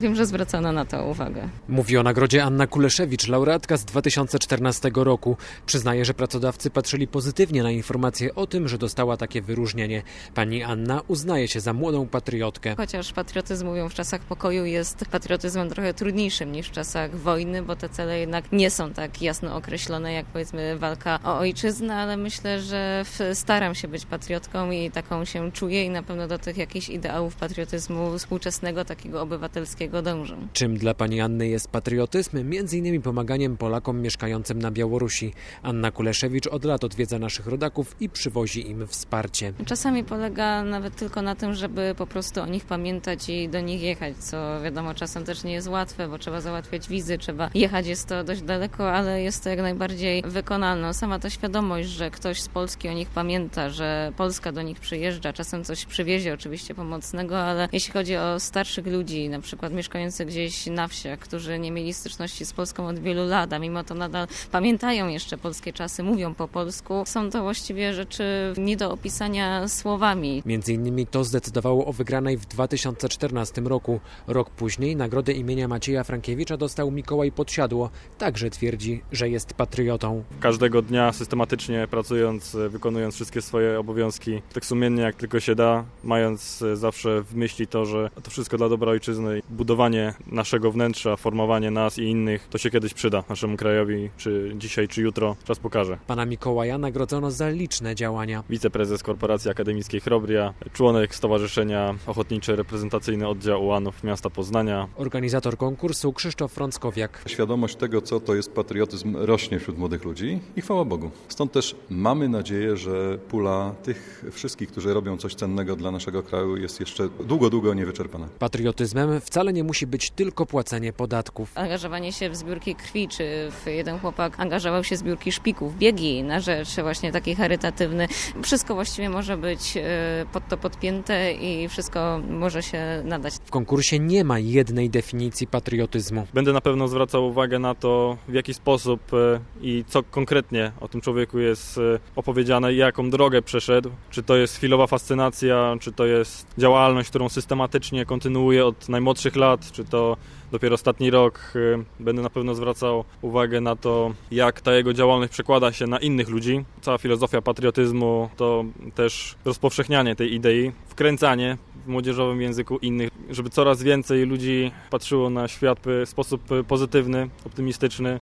Wiem, że zwracano na to uwagę. Mówi o nagrodzie Anna Kuleszewicz, laureatka z 2014 roku. Przyznaje, że pracodawcy patrzyli pozytywnie na informację o tym, że dostała takie wyróżnienie. Pani Anna uznaje się za młodą patriotkę. Chociaż patriotyzm, mówią, w czasach pokoju jest patriotyzmem trochę trudniejszym niż w czasach wojny, bo te cele jednak nie są tak jasno określone jak, powiedzmy, walka o ojczyznę, ale myślę, że staram się być patriotką i taką się czuję i na pewno do tych jakichś ideałów patriotyzmu współczesnego, takiego obywatelskiego dążę. Czym dla pani Anny jest patriotyzm? Między innymi pomaganiem Polakom mieszkającym na Białorusi. Anna Kuleszewicz od lat odwiedza naszych rodaków i przywozi im wsparcie. Czasami polega nawet tylko na tym, żeby po prostu o nich pamiętać i do nich jechać, co wiadomo czasem też nie jest łatwe, bo trzeba załatwiać wizy, trzeba jechać, jest to dość daleko, ale jest to jak najbardziej wykonalne. Sama ta świadomość, że ktoś z Polski o nich pamięta, że Polska do nich przyjeżdża, czasem coś przywiezie oczywiście pomocnego, ale jeśli chodzi o starszych ludzi, na przykład mieszkających gdzieś na wsiach, którzy nie mieli styczności z Polską od wielu lat, a mimo to nadal pamiętają jeszcze polskie czasy, mówią po polsku, są to właściwie rzeczy nie do opisania słowami. Między innymi to zdecydowało o wygranej w 2014 roku. Rok później nagrodę imienia Macieja Frankiewicza dostał Mikołaj Podsiadło. Także twierdzi, że jest patriotą. Każdego dnia systematycznie pracując, wykonując wszystkie swoje obowiązki, tak sumiennie jak tylko się da, mając zawsze w myśli to, że to wszystko dla dobra ojczyzny, budowanie naszego wnętrza, formowanie nas i innych, to się kiedyś przyda naszemu krajowi, czy dzisiaj, czy jutro, czas pokaże. Pana Mikołaja nagrodzono za liczne działania. Wiceprezes Korporacji Akademickiej Chrobria, członek Stowarzyszenia Ochotniczy Reprezentacyjny Oddział Ułanów Miasta Poznania. Organizator konkursu Krzysztof Frąckowiak. Świadomość tego, co to jest patriotyzm, rośnie wśród młodych ludzi i chwała Bogu. Stąd też mamy nadzieję, że pula tych wszystkich, którzy robią coś cennego dla naszego kraju, jest jeszcze długo niewyczerpana. Patriotyzmem wcale nie musi być tylko płacenie podatków. Angażowanie się w zbiórki krwi, czy jeden chłopak angażował się w zbiórki szpików, biegi na rzecz właśnie taki charytatywny. Wszystko właściwie może być pod to podpięte i wszystko może się nadać. W konkursie nie ma jednej definicji patriotyzmu. Będę na pewno zwracał uwagę na to, w jaki sposób i co konkretnie o tym człowieku jest opowiedziane i jaką drogę przeszedł. Czy to jest chwilowa fascynacja, czy to jest działalność, którą systematycznie kontynuuje od najmłodszych lat, czy to dopiero ostatni rok. Będę na pewno zwracał uwagę na to, jak ta jego działalność przekłada się na innych ludzi. Cała filozofia patriotyzmu to też rozpowszechnianie tej idei, wkręcanie w młodzieżowym języku innych, żeby coraz więcej ludzi patrzyło na świat w sposób pozytywny, optymistyczny.